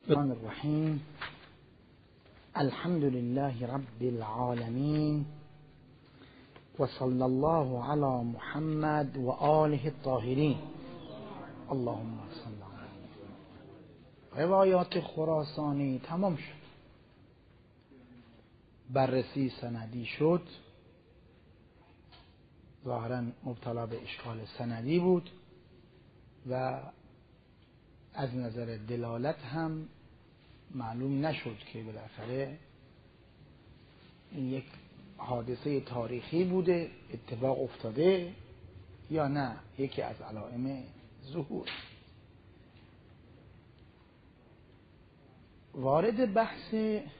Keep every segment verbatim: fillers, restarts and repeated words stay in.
الرحمن الرحیم الحمد لله رب العالمین و صلی الله علی محمد و آله الطاهرین. اللهم صل علی. روایات خراسانی تمام شد، بررسی سندی شد، ظاهرا مبتلا به اشکال سندی بود و از نظر دلالت هم معلوم نشد که بالاخره این یک حادثه تاریخی بوده، اتفاق افتاده یا نه یکی از علائم ظهور. وارد بحث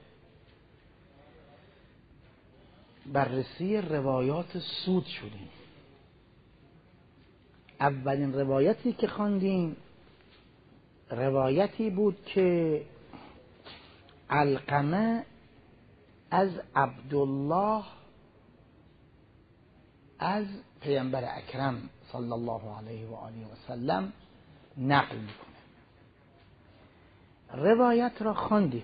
بررسی روایات سود شدیم. اولین روایتی که خواندیم روایتی بود که علقمه از عبدالله از پیامبر اکرم صلی الله علیه و آله و سلم نقل میکنه. روایت را خواندیم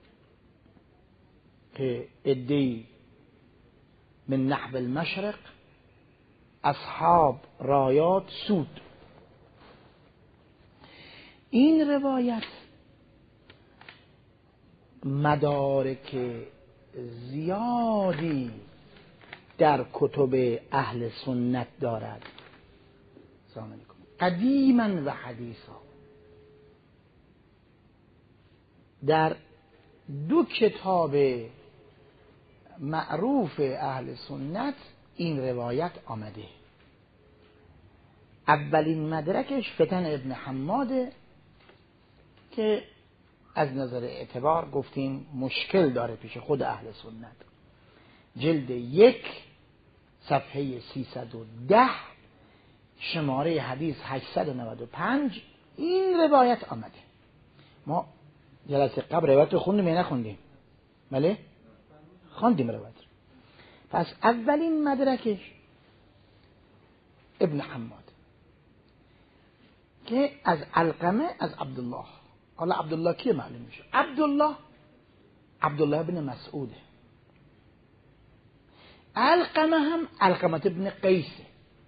که عده‌ای من نحو المشرق اصحاب رایات سود. این روایت مدارک زیادی در کتب اهل سنت دارد. سلام علیکم. قدیما و حدیثا در دو کتاب معروف اهل سنت این روایت آمده. اولین مدرکش فتن ابن حماده که از نظر اعتبار گفتیم مشکل داره پیش خود اهل سنت. جلد یک صفحه سیصد و ده شماره حدیث هشتصد و نود و پنج این روایت آمده. ما جلسه قبل روایت رو خوندیم یا نخوندیم؟ بله؟ خوندیم روایت. پس اولین مدرکش ابن حماد که از علقمه از عبدالله. حالا عبدالله کیه معلوم میشه؟ عبدالله عبدالله ابن مسعوده. علقمه هم علقمه ابن قیسه.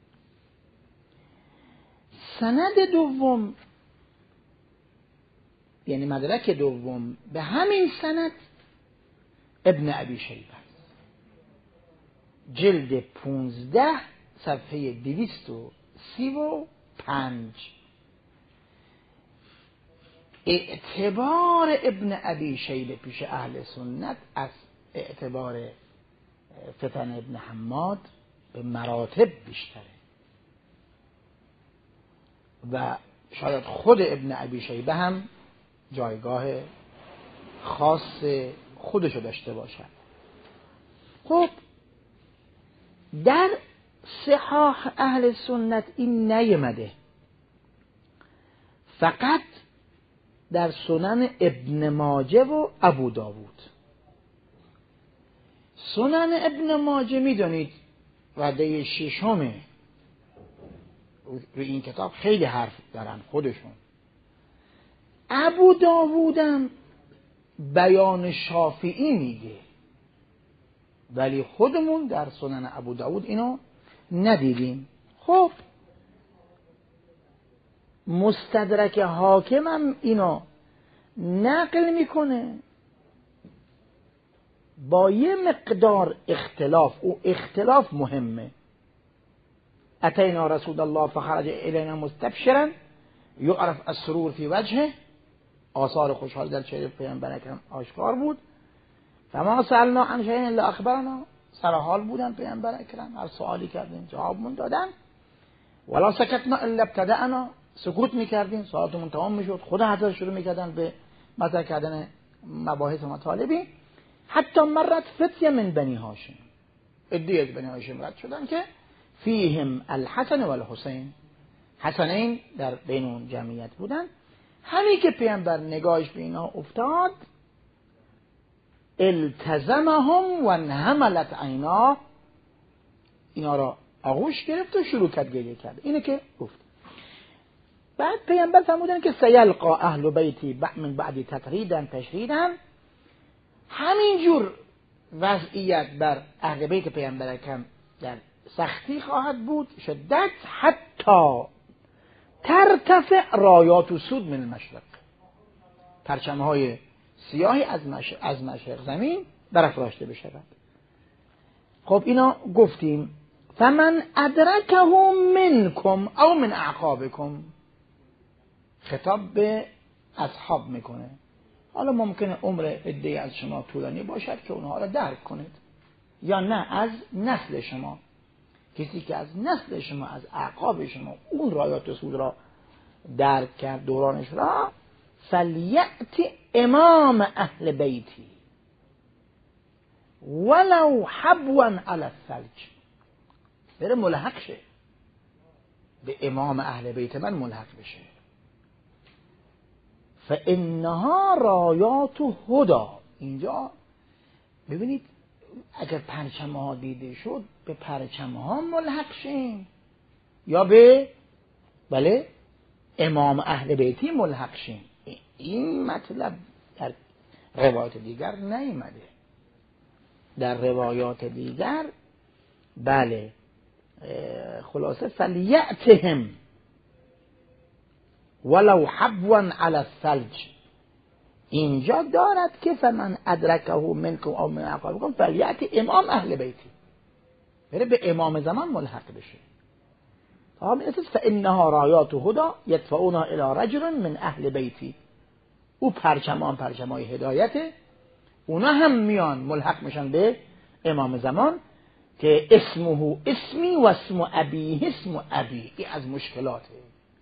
سند دوم یعنی مدرک دوم به همین سند ابن ابی شیبه است. جلد پونزده صفحه دویست و سی و پنج. اعتبار ابن ابی شیبه پیش اهل سنت از اعتبار فتن ابن حماد به مراتب بیشتره و شاید خود ابن ابی شیبه هم جایگاه خاص خودشو داشته باشد. خب در صحاح اهل سنت این نیامده، فقط در سنن ابن ماجه و ابو داوود. سنن ابن ماجه میدونید رده ششمه، روی این کتاب خیلی حرف دارن خودشون. ابو داوودم بیان شافعی میگه، ولی خودمون در سنن ابو داوود اینو ندیدیم. خب مستدرک حاکم هم اینو نقل میکنه با یه مقدار اختلاف. او اختلاف مهمه. اتینا رسول الله فخرج الینا مستبشرا یعرف السرور فی وجهه. آثار خوشحالی در چهره پیامبر اکرم آشکار بود. فما سألنا عن شیء الا اخبرنا. سر حال بودن پیامبر اکرم، هر سوالی کردیم جوابمون دادن. ولا سکتنا الا ابتدأنا. سکوت میکردیم، سوالاتمون تمام میشد، خود حضرت شروع میکردن به مطرح کردن مباحث و مطالبی. حتی مرت فتیه من بنی هاشم، عده‌ای از بنی هاشم رد شدن که فیهم الحسن و الحسین. حسنین در بین اون جمعیت بودن. همین که پیامبر نگاهش به اینا افتاد التزمهم و انحملت عینا، اینا را آغوش گرفت و شروع کرد گریه کرد. اینه که گفت بعد پیامبر فرمودن که سیلقا اهل بیتی من بعدی تطریدن تشریدن، همینجور وضعیت بر اهل بیت پیامبر اکرم در سختی خواهد بود، شدت، حتی ترتفع رایات و سود من المشرق، پرچمهای سیاهی از مشرق, از مشرق زمین برافراشته بشود. خب اینا گفتیم. فمن ادرکه منکم او من اعقابکم، خطاب به اصحاب میکنه. حالا ممکنه عمر عده‌ای از شما طولانی باشد که اونها را درک کنید، یا نه از نسل شما، کسی که از نسل شما، از اعقاب شما اون رایات و سود را درک کرد دورانش را، فلیأتی امام اهل بیتی ولو حبوا علی الثلج، بره ملحق شه به امام اهل بیت من، ملحق بشه. فانها رایات هدی، اینجا ببینید اگر پرچم ها دیده شد به پرچم ها ملحق شیم یا به بله امام اهل بیتی ملحق شیم. این مطلب در روایات دیگر نیامده. در روایات دیگر بله خلاصه فلیأتهم ولو حبوا علی الثلج، اینجا دارد که فمن ادرکه منکم او من اعقابکم فلیأتی امام اهل بیتی، بره به امام زمان ملحق بشه. فانها رایات هدی یدفعونها الی رجل من اهل بیتی، او پرچمان پرچمای هدایته، اونا هم میان ملحق میشن به امام زمان که اسمه اسمی و اسم ابیه اسم ابی. این از مشکلاته،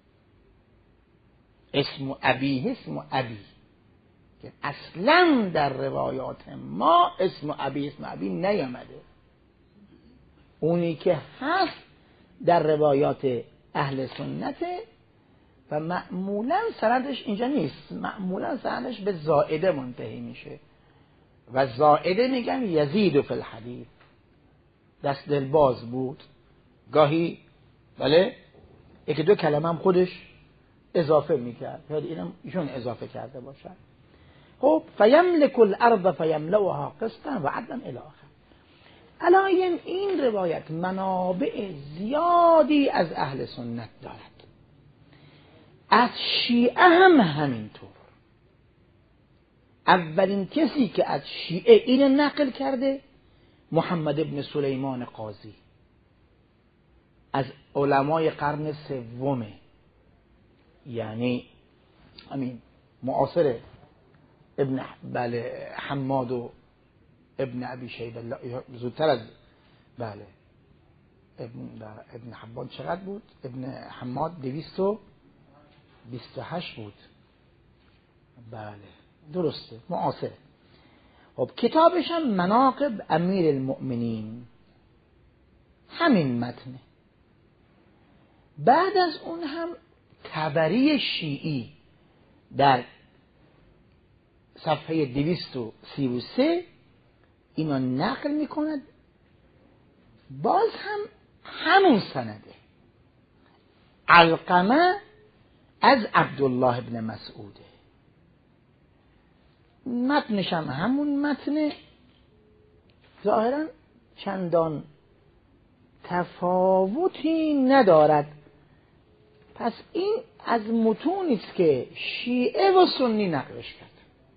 اسم ابیه اسم ابی، که اصلا در روایات ما اسم ابی اسم ابی نیامده. اونی که هست در روایات اهل سنته و معمولا سندش اینجا نیست، معمولا سندش به زائده منتهی میشه و زائده میگن یزید فی الحدیث، دست دلباز بود، گاهی بله یکی دو کلمه هم خودش اضافه میکرد، شاید اینم ایشون اضافه کرده باشد. خب فیملک الارض فیملؤها قسطا و عدلا الی آخر. علایم این روایت منابع زیادی از اهل سنت دارد، از شیعه هم همینطور. اولین کسی که از شیعه این نقل کرده محمد ابن سلیمان قاضی، از علمای قرن سومه، یعنی همین معاصر ابن بله حماد و ابن ابی شیبه، زودتر از بله ابن ابن حبان چقدر بود؟ ابن حماد دویست و بیست و هشت بود. بله درسته، معاصر. خب کتابش هم مناقب امیر المؤمنین، همین متنه. بعد از اون هم طبری شیعی در صفحه دویست و سی و سه اینو نقل میکند، باز هم همون سنده، علقمه از عبدالله ابن مسعوده، متنش هم همون متن، ظاهرا چندان تفاوتی ندارد. پس این از متونی است که شیعه و سنی نقلش کرد.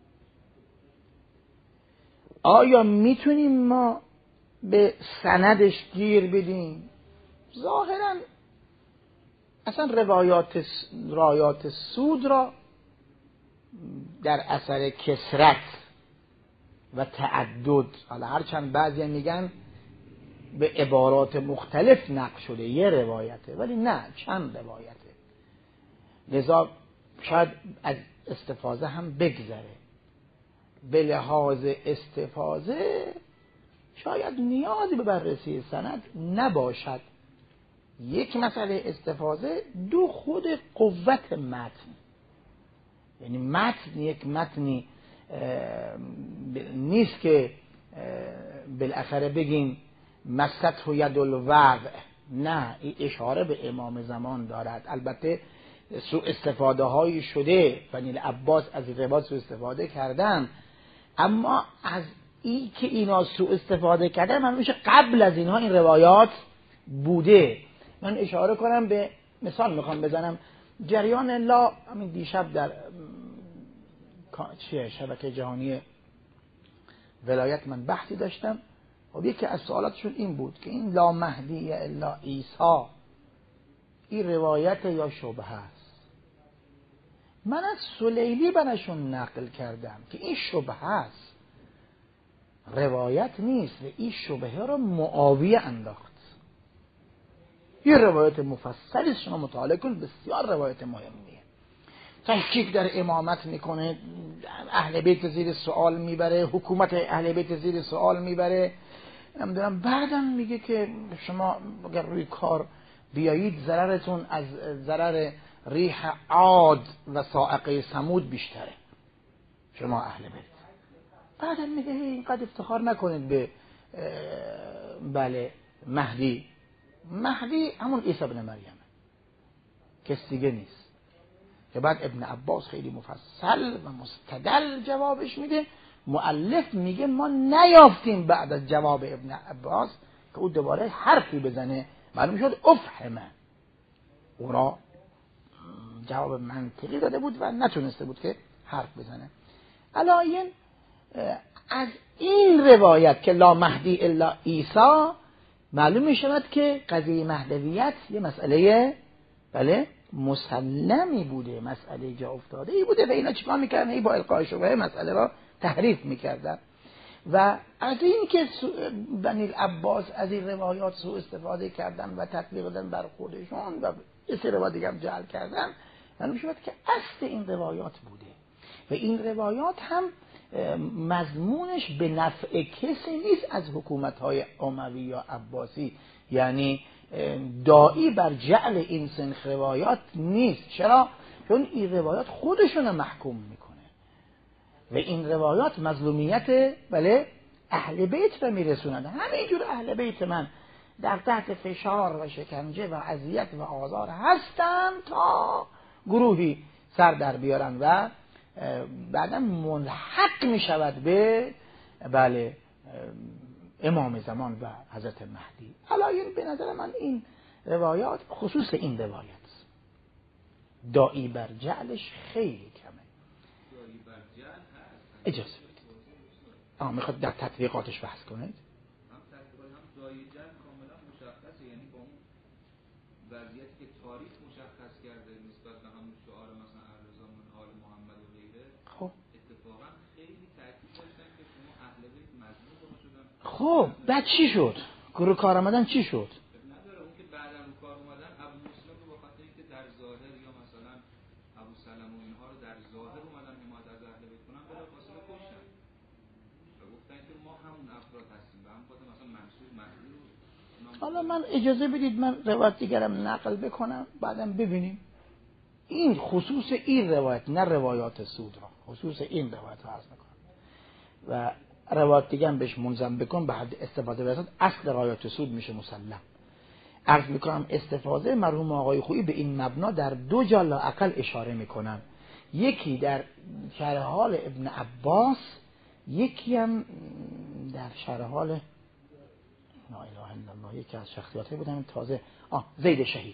آیا میتونیم ما به سندش گیر بدیم؟ ظاهرا اصلا روایات رایات سود را در اثر کثرت و تعدد، حالا هرچند بعضی میگن به عبارات مختلف نقل شده یه روایته، ولی نه چند روایته، لذا شاید از استفاضه هم بگذره. به لحاظ استفاضه شاید نیازی به بررسی سند نباشد. یک مسئله استفاضه، دو خود قوت متن، یعنی متن یک متنی نیست که بالاخره بگیم مسته ید الوضع، نه، این اشاره به امام زمان دارد. البته سوء استفاده هایی شده، بنی العباس از این روایات سوء استفاده کردن، اما از این که اینا سوء استفاده کردن من میشه قبل از اینها این روایات بوده. من اشاره کنم به مثال میخوام بزنم. جریان لا همین دیشب در چیه شبکه جهانی ولایت من بحثی داشتم و یکی از سوالاتشون این بود که این لا مهدی الا عیسی این روایت یا شبهه است. من از سلیلی براشون نقل کردم که این شبهه است، روایت نیست و این شبهه رو معاویه انداخت. این روایت مفصلی شما مطالعه کن، بسیار روایت مهمیه. تحقیق در امامت میکنه، اهل بیت زیر سوال میبره، حکومت اهل بیت زیر سوال میبره. نمیدونم بعدم میگه که شما اگر روی کار بیایید ضررتون از ضرر ریح عاد و صاعقه ثمود بیشتره شما اهل بیت. بعدم میگه اینقدر افتخار نکنید به بله مهدی. مهدی همون عیسی ابن مریم، کس دیگه نیست. که بعد ابن عباس خیلی مفصل و مستدل جوابش میده. مؤلف میگه ما نیافتیم بعد از جواب ابن عباس که او دوباره حرفی بزنه. معلوم شد افهمه، او را جواب منطقی داده بود و نتونسته بود که حرف بزنه. علاین از این روایت که لا مهدی الا عیسی معلوم می شود که قضیه مهدویت یه مسئله بله مسلمی بوده، مسئله جا افتاده ای بوده و اینا چیکار میکردن؟ ای با القای شبهه مسئله را تحریف میکردن. و از این که بنی العباس از این روایات سوء استفاده کردن و تطبیق دادن بر خودشون و یه سری روایات دیگه هم جعل کردن، معلوم شود که اصل این روایات بوده و این روایات هم مضمونش به نفع کسی نیست از حکومت‌های اموی یا عباسی، یعنی داعی بر جعل این سنخ روایات نیست. چرا؟ چون این روایات خودشون محکوم میکنه و این روایات مظلومیت بله اهل بیت رو میرسونند. همینجور اهل بیت من در تحت فشار و شکنجه و اذیت و آزار هستند تا گروهی سر در بیارن و بعدا ملحق می شود به بله امام زمان و حضرت مهدی. علاین به نظر من این روایات خصوص این روایت داعی بر جعلش خیلی کمه. داعی بر جعل هست. اجازه بدید آه میخواد در تطبیقاتش بحث کنید. هم تطبیقات هم داعی جعل کاملا مشخصه، یعنی با اون وضعیتی که تاریخ مشخص کرده نسبت به همون شعار مثلا اهل زمان آل محمد و غیره. خب اتفاقا خیلی تاکید داشتن که شما اهل بیت مظلوم شدن. خب بعد چی شد؟ گروه کار آمدن چی شد؟ نداره اون که بعدا رو کار اومدن ابو مسلم رو بخاطر اینکه در ظاهر یا مثلا ابو سلمة و اینها رو در ظاهر اومدن حمایت از اهل بیت کنن بلافاصله کشتن و گفتن که ما همون افراد هستیم و هم خاطر مثلا منصور مهدی رو. حالا من اجازه بدید من روایت دیگرم نقل بکنم بعدم ببینیم. این خصوص این روایت نه روایات سود را، خصوص این روایت را عرض میکنم و روایت دیگه هم بهش منظم بکن به حد استفاده برسد اصل روایات سود میشه مسلم. عرض میکنم استفاده مرحوم آقای خویی به این مبنا در دو جا لااقل اشاره میکنن. یکی در شرح حال ابن عباس، یکی هم در شرح حال لا اله الا الله یکی از شخصیاتی بودن تازه آه زید شهید.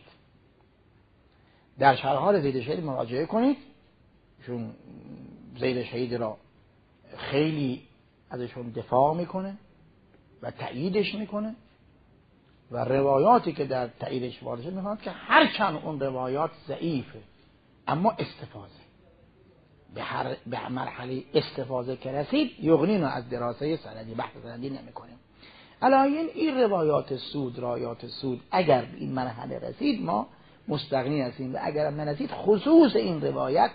در شرح حال زید شهید مراجعه کنید چون زید شهید را خیلی ازشون دفاع میکنه و تأییدش میکنه و روایاتی که در تأییدش وارد شد میخواد که هرچند اون روایات ضعیفه اما استفاده به هر به مرحله استفاده که رسید یغنینا از دراسه سندی بحث سندی نمیکنیم. علاین این روایات سود روایات سود اگر به این مرحله رسید ما مستغنی هستیم و اگر هم نرسید خصوص این روایت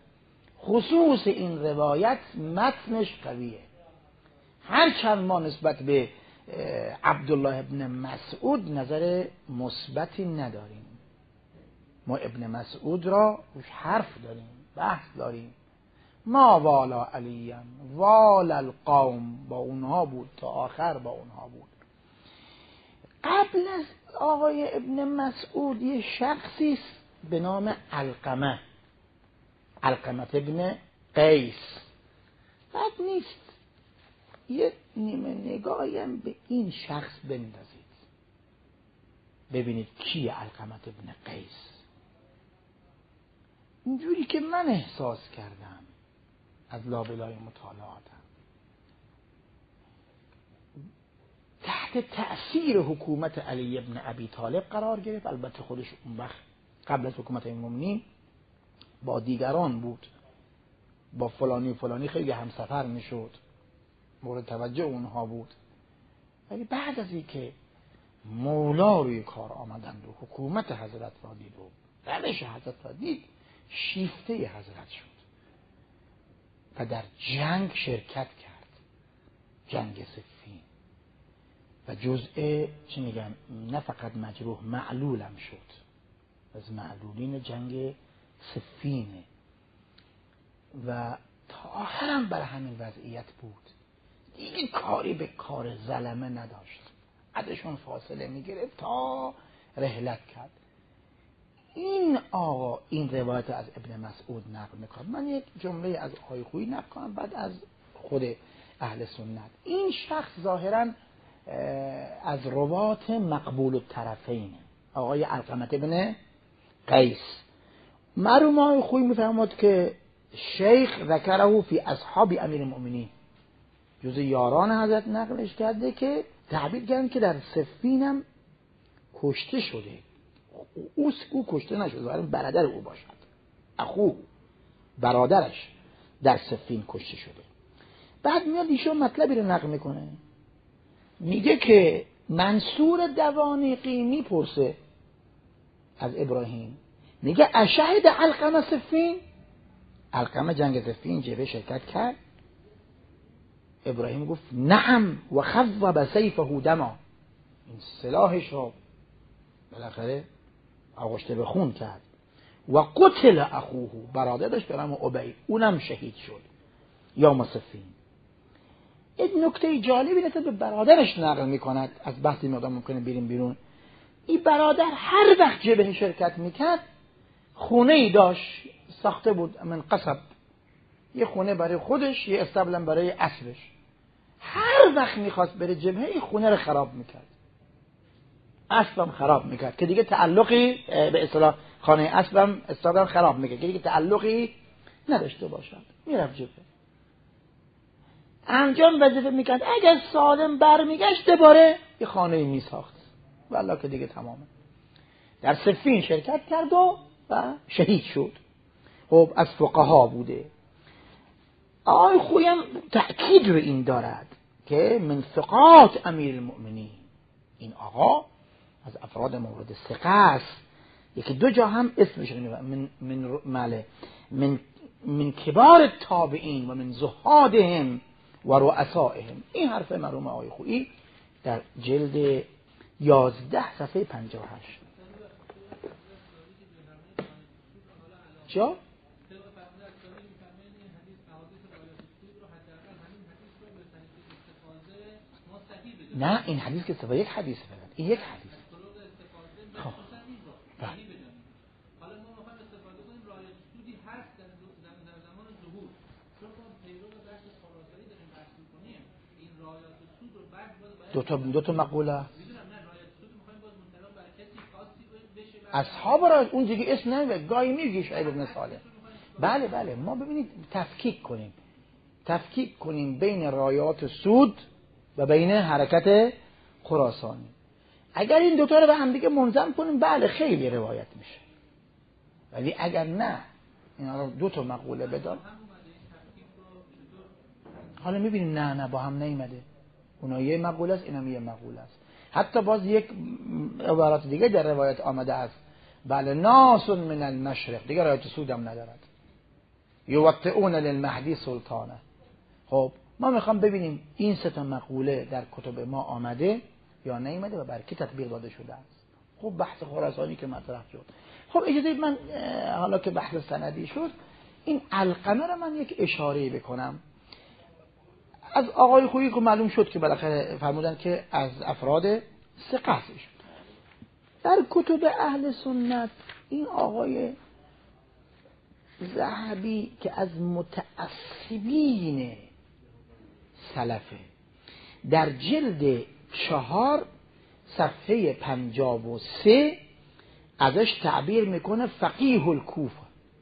خصوص این روایت متنش قویه. هرچند ما نسبت به عبدالله ابن مسعود نظر مثبتی نداریم، ما ابن مسعود را روش حرف داریم بحث داریم. ما والا علیم والا القوم با اونها بود تا آخر با اونها بود. قبل از آقای ابن مسعود یه شخصی به نام علقمه، علقمه ابن قیس. بد نیست یه نیمه نگاهیم به این شخص بندازید، ببینید کیه علقمه ابن قیس. اینجوری که من احساس کردم از لابلای مطالعاتم، تحت تأثیر حکومت علی ابن ابی طالب قرار گرفت. البته خودش اون وقت قبل از حکومت المؤمنین با دیگران بود، با فلانی فلانی خیلی همسفر میشد، مورد توجه اونها بود. ولی بعد از اینکه مولا روی کار آمدند و حکومت حضرت را دید و روش حضرت را دید، شیفته حضرت شد و در جنگ شرکت کرد، جنگ صفین، و جزء چی میگن نه فقط مجروح، معلولم شد، از معلولین جنگ صفینه و تا آخرم برای همین وضعیت بود. دیگه کاری به کار ظلمه نداشت، ازشون فاصله میگرفت تا رحلت کرد. این آقا این روایت از ابن مسعود نقل میکنه. من یک جمله از آقای خویی نقل کنم بعد از خود اهل سنت. این شخص ظاهرا از روات مقبول الطرفین، آقای علقمه ابن قیس. مرحوم آقای خویی میفرماد که شیخ ذکره فی اصحاب امیر المؤمنین، جزء یاران حضرت نقلش کرده که تعبیر کردن که در صفینم کشته شده. او او کشته نشده، ظاهرا برادر او باشد، اخو برادرش در صفین کشته شده. بعد میاد ایشون مطلبی رو نقل میکنه، میگه که منصور دوانیقی میپرسه از ابراهیم، میگه اشهد علقمه صفین؟ علقمه جنگ صفین جبهه شرکت کرد؟ ابراهیم گفت نعم و خضب سیفه دما، این سلاحش رو بالاخره آغشته به خون کرد. و قتل اخوه، برادرش به نام ابی، اونم شهید شد یوم صفین. این نکته جالبی نسبت به برادرش نقل میکند، از بحثی مقدار ممکنه بریم بیرون. این برادر هر وقت جبهه شرکت میکرد خونه ای داشت ساخته بود من قصب، یه خونه برای خودش، یه استبلم برای اسبش. هر وقت میخواست بره جبهه این خونه رو خراب میکرد، اسبم خراب میکرد که دیگه تعلقی به اصطلاح خانه اسبم استادم خراب میکرد که دیگه تعلقی نداشته باشد. میرفت جبهه، انجام وظیفه میکرد، اگر سالم برمیگشت دوباره یه خانه میساخت، والله که دیگه تمامه. در صفین شرکت کرد و, و شهید شد. خب از فقها بوده. آقای خویی هم تأکید رو این دارد که من ثقات امیر المؤمنین، این آقا از افراد مورد ثقه است. یکی دو جا هم اسمش من من ماله من من کبار تابعین و من زهادهم و رؤسائهم. این حرف مرحوم آقای خویی در جلد یازده صفحه پنجاه و هشت. چرا؟ نه این حدیث که سوا یک حدیث فقط، این یک حدیث. خب حالا ما می‌خوایم استفاده کنیم رایت سودی هست در زمان ظهور، چون ما پیرو بحث خراسانی داریم بحث می‌کنیم، این رایت سود رو بعد دو تا دو تا مقوله می‌دونم. نه رایت سود می‌خوایم باز منطبق بر کسی خاصی بشه، اصحاب را اون دیگه اسم نمیبره، گاهی میگی شعیب بن صالح. بله بله، ما ببینید تفکیک کنیم تفکیک کنیم بین رایات سود و بین حرکت خراسانی. اگر این دوتا رو به هم دیگه منظم کنیم بله خیلی روایت میشه، ولی اگر نه اینا رو دو تا مقوله بدار، حالا میبینیم نه نه با هم نیومده، اونا یه مقوله است اینم یه مقوله است. حتی باز یک عبارت دیگه در روایت آمده است، بله ناس من المشرق، دیگه روایت سودم ندارد، یوطئون للمهدی سلطانه. خب ما میخوام ببینیم این سه تا مقوله در کتب ما آمده یا نیامده و بر کی تطبیق داده شده است. خب بحث خراسانی که مطرح شد، خب اجازه من حالا که بحث سندی شد این علقمه رو من یک اشاره بکنم. از آقای خویی که معلوم شد که بالاخره فرمودن که از افراد ثقه است. در کتب اهل سنت این آقای ذهبی که از متعصبین سلفه، در جلد چهار صفحه پنجاب و سه ازش تعبیر میکنه فقیه الکوفه،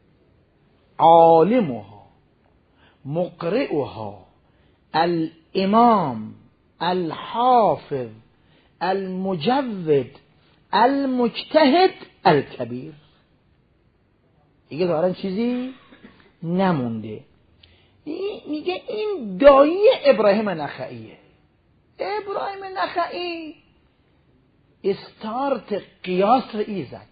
عالمها، مقرئها، الامام، الحافظ، المجود، المجتهد، الکبیر. دیگه دارن چیزی نمونده. میگه این دایی ابراهیم نخعیه. ابراهیم نخعی استارت قیاس رو زد.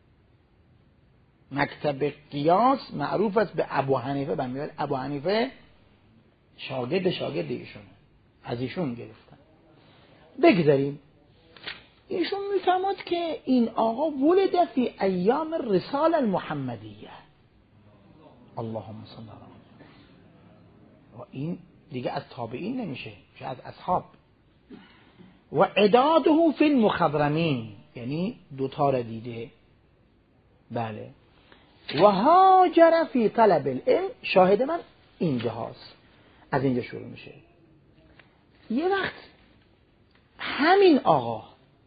مکتب قیاس معروف است به ابو حنیفه. بنابراین ابو حنیفه شاگرد شاگرد ایشون، از ایشون گرفتن. بگذاریم. ایشون میفهمد که این آقا ولد فی ایام الرساله المحمدیه. اللهم صل علی محمد. و این دیگه از تابعین نمیشه، میشه از اصحاب. و عداده فی المخضرمین، یعنی دوتا را دیده. بله. و هاجر فی طلب العلم. شاهد من اینجاست، از اینجا شروع میشه. یه وقت همین آقا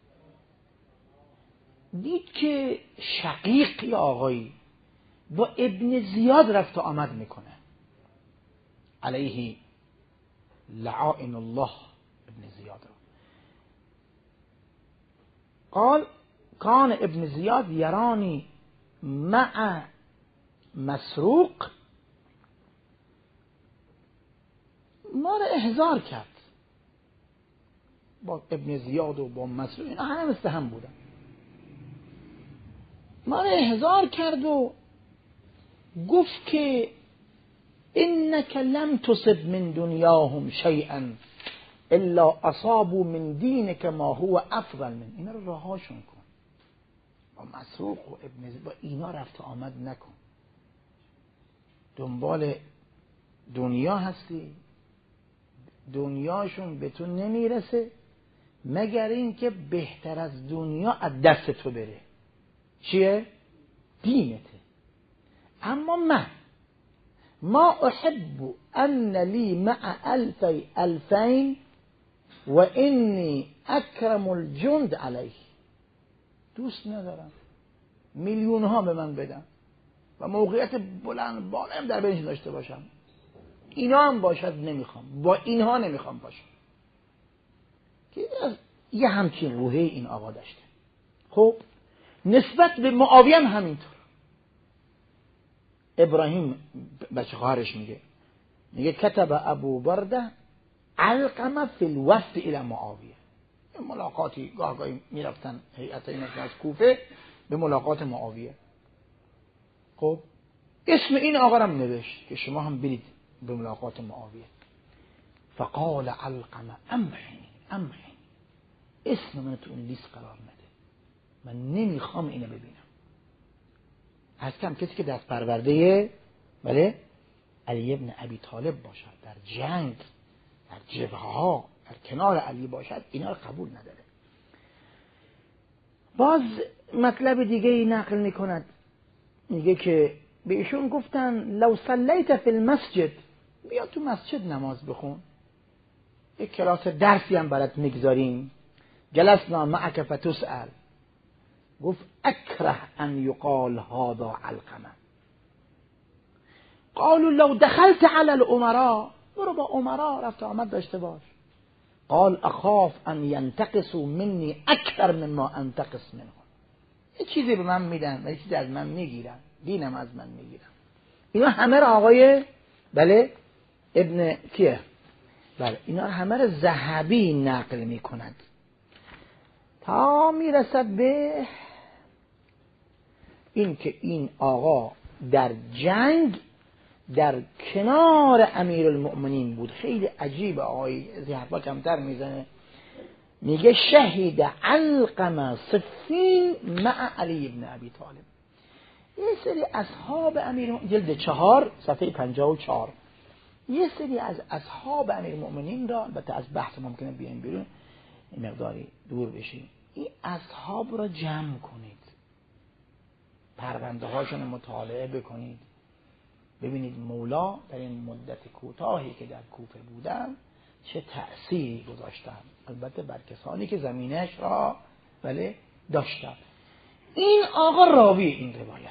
دید که شقیق یا آقایی با ابن زیاد رفت و آمد میکنه، علیه لعائن الله ابن زیاد را. قال کان ابن زیاد یرانی مع مسروق. ما را احضار کرد با ابن زیاد و با مسروق، اینا همه مثل هم بودن. ما را احضار کرد و گفت که انک لم تصب من دنیاهم شیئا الا اصابوا من دینک ما هو افضل من. اینا رو رهاشون کن. با مسروق و ابن زیاد با اینا رفت آمد نکن. دنبال دنیا هستی، دنیاشون به تو نمیرسه مگر این که بهتر از دنیا از دست تو بره. چیه؟ دینته. اما من ما احب ان لی مع الفی الفین و انی اکرم الجند علیه. دوست ندارم میلیون ها به من بدن و موقعیت بلند بالم در بینش داشته باشم. اینا هم باشد نمیخوام، با اینها نمیخوام باشم. که یه همچین روحه این آقا داشته. خب نسبت به معاویه هم همینطور. ابراهیم بچه خواهرش میگه میگه کتب ابو برده علقمه فی الوفد الى معاویه. ملاقاتی گاه گاهی میرفتن هیئت این از کوفه به ملاقات معاویه. خب اسم این آقا هم نوشت که شما هم برید به ملاقات معاویه. فقال علقمه امحنی امحنی، اسم من تو اون لیست قرار نده، من نمیخوام اینو ببینم. از کم کسی که دست پرورده بله علی ابن ابی طالب باشد، در جنگ، در جبهه ها، در کنار علی باشد، اینا رو قبول نداره. باز مطلب دیگه ای نقل میکند، میگه که به ایشون گفتن لو صلیت فی المسجد، بیا تو مسجد نماز بخون، یک کلاس درسی هم برات میگذاریم. جلسنا معک فتسأل. گفت اکره ان یقال هذا علقمه. قالوا لو دخلت على الامراء، برو با امراء رفت آمد داشته باش. قال اخاف ان ينتقصوا مني اکثر مما انتقص منهم. یه چیزی به من میدن و یه چیزی از من میگیرن، دینم از من میگیرن. اینا همه را آقای بله ابن کیه بله اینا همه را ذهبی نقل میکند تا میرسد به این که این آقا در جنگ در کنار امیرالمؤمنین بود. خیلی عجیب. آقای ذهبی کمتر میزنه، میگه شهید علقمه صفین مع علی ابن ابی طالب. یه سری اصحاب امیر، جلد چهار صفحه پنجاه و چهار، یه سری از اصحاب امیرالمؤمنین را، البته از بحث ممکنه بیایم بیرون این مقداری دور بشیم، این اصحاب را جمع کنید. پرونده هاشون مطالعه بکنید، ببینید مولا در این مدت کوتاهی که در کوفه بودن چه تأثیری گذاشتن، البته بر کسانی که زمینش را بله داشتن. این آقا راوی این روایت،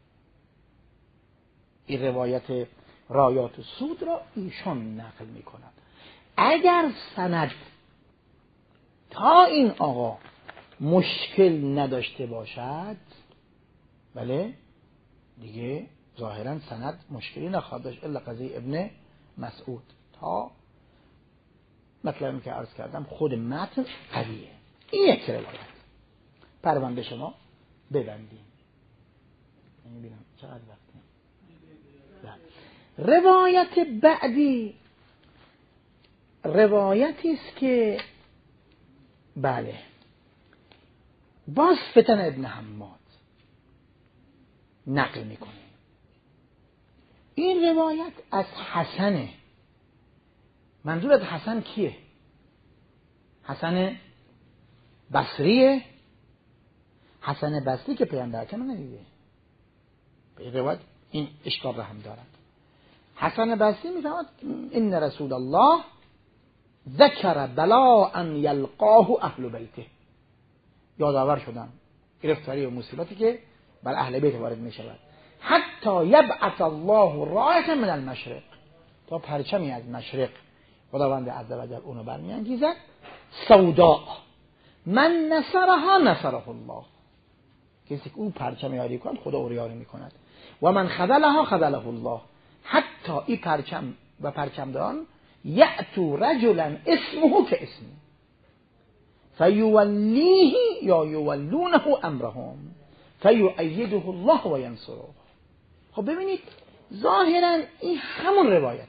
این روایت رایات و سود را ایشان نقل میکنند. اگر سند تا این آقا مشکل نداشته باشد، بله دیگه ظاهرا سند مشکلی نخواهد داشت الا قضیه ابن مسعود. تا مطلبی که عرض کردم خود متن قویه. این یک روایت. پرونده شما ببندیم. نمی‌بینم چقدر وقته. روایت بعدی روایتی است که بله باز فتن ابن حماد نقل میکنه. این روایت از حسنه. منظور از حسن کیه؟ حسن بصریه؟ حسن بصری که پیامبر که من ندیده. به روایت این اشکال را هم دارد. حسن بصری میفهمد ان رسول الله ذکر بلاء یلقاه اهل بیته، یادآور شدن گرفتاری و مصیبتی که بر اهل بیت وارد می شود. حتی یبعث الله رایة من المشرق، تا پرچمی از مشرق خداوند عزوجل اونو برمیانگیزد. سوداء من نصرها نصره الله، کسی که اون پرچم یاری کند خدا او یاری میکند. و من خذلها خذله الله، حتی این پرچم و پرچمدان یأتو رجلا اسمه که اسمی فیولیه یا یولونه امرهم فیؤیده الله و ینصره. خب ببینید ظاهرا این همون روایت،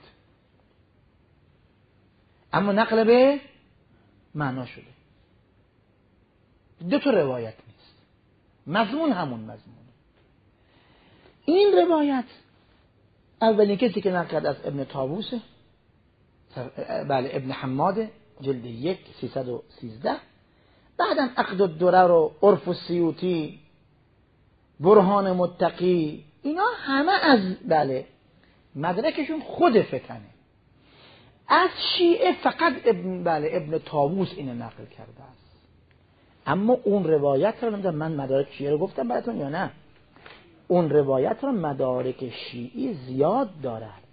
اما نقل به معنا شده. دو تا روایت نیست، مضمون همون مضمون. این روایت اولین کسی که نقل کرد از ابن طاووسه، بله ابن حماد، جلد یک سیصد و سیزده. بعدم عقد الدرر و عرف السیوطی، برهان متقی، اینا همه از بله مدرکشون خود فتنه. از شیعه فقط ابن بله ابن طاووس اینو نقل کرده است. اما اون روایت رو نمیدونم من مدارک شیعه رو گفتم براتون یا نه. اون روایت رو مدارک شیعی زیاد دارد.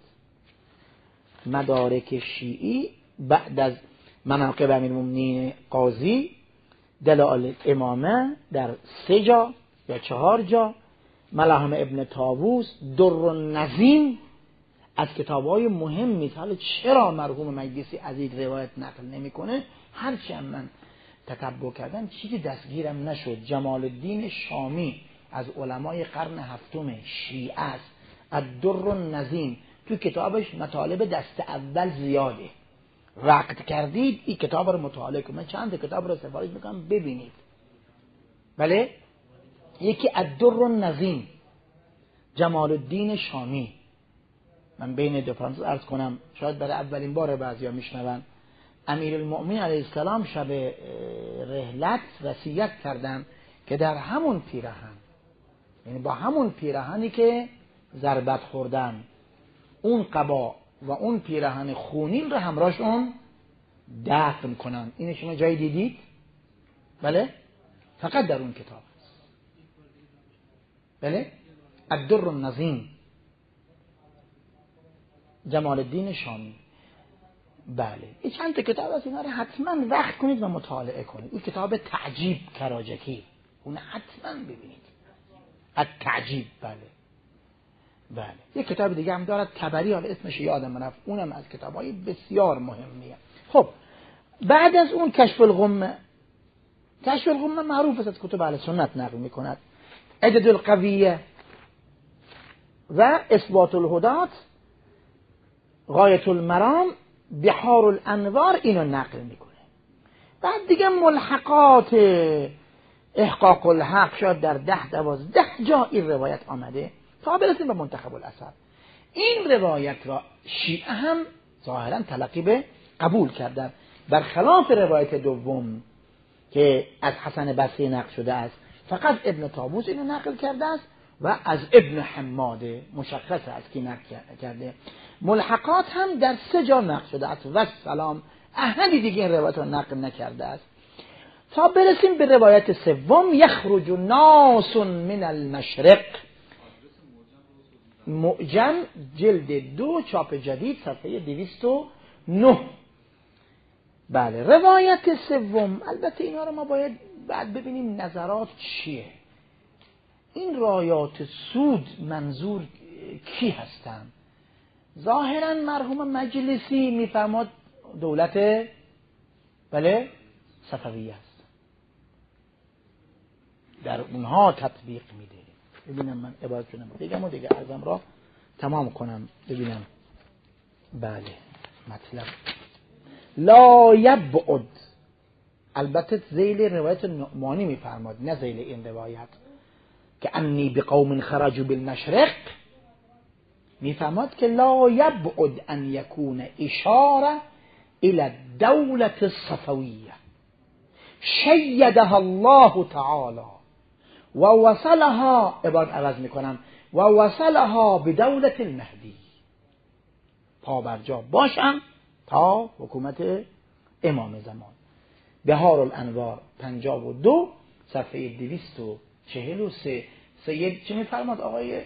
مدارک شیعی بعد از مناقب امیرالمومنین قاضی، دلائل الامامه در سه جا یا چهار جا، ملاهم ابن طاووس، در النظیم، از کتاب‌های مهمی. حالا چرا مرحوم مجلسی از این روایت نقل نمی‌کنه؟ هرچی هم من تتبع کردم چیزی دستگیرم نشد. جمال الدین شامی از علمای قرن هفتم شیعه است، الدر النظیم، تو کتابش مطالب دست اول زیاده. وقت کردید این کتاب رو مطالعه کنید. من چند کتاب رو سفارش میکنم ببینید. بله یکی الدر النظیم جمال الدین شامی. من بین دو فرانسه عرض کنم، شاید برای اولین بار بعضیا میشنون. امیرالمؤمنین علیه السلام شب رحلت وصیت کردن که در همون پیرهن، یعنی با همون پیرهنی که ضربت خوردن، اون قبا و اون پیرهن خونین رو همراهشون دفن کنن. این شما جایی دیدید؟ بله فقط در اون کتاب است. بله الدر النظیم جمال الدین شامی. بله این چند تا کتاب هست، اینا رو حتما وقت کنید و مطالعه کنید. این کتاب تعجیب کراجکی، اون حتما ببینید. التعجیب. بله بله یک کتاب دیگه هم دارد تبری، حالا اسمش یادم رفت، اونم از کتابای بسیار مهمیه. خب بعد از اون کشف الغمه. کشف الغمه معروف است، از کتب اهل سنت نقل میکند. عدد القویه و اثبات الهدات، غایت المرام، بحار الانوار، اینو نقل میکنه. بعد دیگه ملحقات احقاق الحق شاید در ده دوازده جا این روایت آمده تا برسیم به منتخب الاثر. این روایت را شیعه هم ظاهرا تلقی به قبول کردن، برخلاف روایت دوم که از حسن بصری نقل شده است. فقط ابن طاووس اینو نقل کرده است. و از ابن حماده مشخصه از کی نقل کرده. ملحقات هم در سه جا نقل شده است و سلام احدی دیگه این روایت رو نقل نکرده است. تا برسیم به روایت سوم، یخرج ناس من المشرق، معجم جلد دو چاپ جدید صفحه دویست و نه. بله روایت سوم، البته اینا رو ما باید بعد ببینیم نظرات چیه. این رایات سود منظور کی هستن؟ ظاهرا مرحوم مجلسی میفرماد دولت بله صفویه است، در اونها تطبیق میده. ببینم من عبارت کنم بگم و دیگه عرضم را تمام کنم. ببینم بله مطلب لا یبعد، البته ذیل روایت نعمانی میفرماد نه ذیل این روایت، که انی بقوم خرجوا بالمشرق، میفرماد که لا یبعد ان یکون اشاره الى الدوله الصفویه شیدها الله تعالی و وصلها، عبارت عوض میکنم، و وصلها بدولت المهدی، پا برجا باشم تا حکومت امام زمان. بهار الانوار پنجاه و دو صفحه دویست و چهل و سه. سید چی میفرماد آقای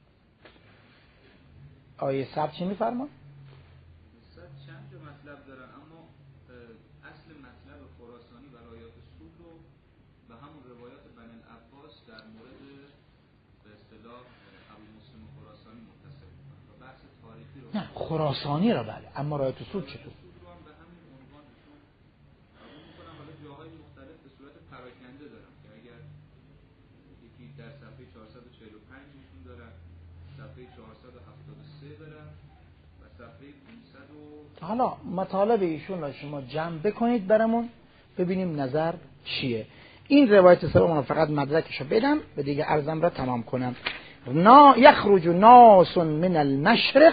آقای سب چی میفرماد؟ چند تا مطلب دارن، اما اصل مطلب خراسانی و رایات سود رو به همون روایات بنی العباس در مورد به اصطلاح ابو مسلم خراسانی متصل میکنن و بحث تاریخی رو نه خراسانی را بله، اما رایات سود چطور؟ سود رو هم به همین عنوانشون قبول میکنم. حالا جاهای مختلف به صورت پراکنده دارم که اگر یکی در صفحه چهارصد و چهل و پنج ایشون دارن، صفحه چهارصد و هفتاد و سه دارن و صفحه پانصد و حالا مطالب ایشون را شما جمع بکنید برامون ببینیم نظر چیه. این روایت سوم فقط مدرکشو بدم و دیگه عرضم را تمام کنم. نا یخرج ناس من المشرق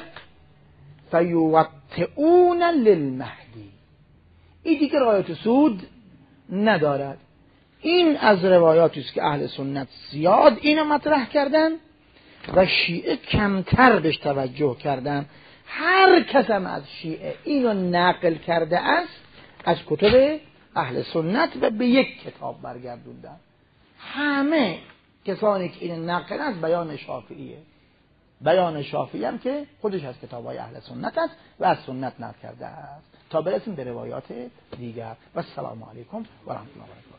فیوطئون للمهدی، این دیگه روایت سود ندارد. این از روایاتی است که اهل سنت زیاد اینو مطرح کردن و شیعه کمتر بهش توجه کردن. هر کس هم از شیعه اینو نقل کرده است از کتب اهل سنت و به یک کتاب برگردوندن. همه کسانی که اینو نقل از بیان شافعیه، بیان شافعی هم که خودش از کتاب‌های اهل سنت است و از سنت نقل کرده است. تا برسیم به روایات دیگر. و السلام علیکم و رحمت الله و برکاته.